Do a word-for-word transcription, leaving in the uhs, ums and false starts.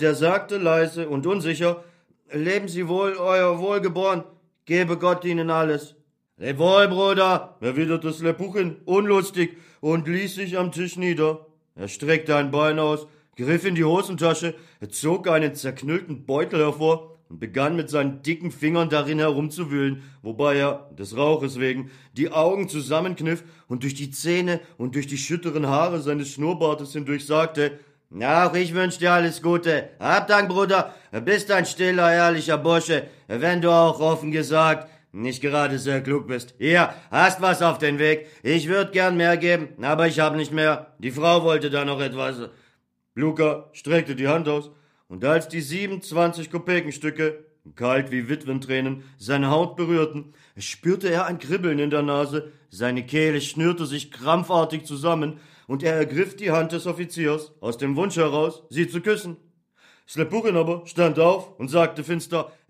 und er sagte leise und unsicher, »Leben Sie wohl, euer Wohlgeboren, gebe Gott Ihnen alles.« »Leb wohl, Bruder«, erwiderte Slepuchin, unlustig, und ließ sich am Tisch nieder. Er streckte ein Bein aus, griff in die Hosentasche, er zog einen zerknüllten Beutel hervor und begann mit seinen dicken Fingern darin herumzuwühlen, wobei er, des Rauches wegen, die Augen zusammenkniff und durch die Zähne und durch die schütteren Haare seines Schnurrbartes hindurch sagte, »Na, auch ich wünsch dir alles Gute. Hab Dank, Bruder, bist ein stiller, ehrlicher Bursche, wenn du auch offen gesagt nicht gerade sehr klug bist. Hier, hast was auf den Weg. Ich würd gern mehr geben, aber ich hab nicht mehr. Die Frau wollte da noch etwas.« Luca streckte die Hand aus, und als die siebenundzwanzig Kopekenstücke, kalt wie Witwentränen, seine Haut berührten, spürte er ein Kribbeln in der Nase, seine Kehle schnürte sich krampfartig zusammen, und er ergriff die Hand des Offiziers, aus dem Wunsch heraus, sie zu küssen. Slepuchin aber stand auf und sagte finster,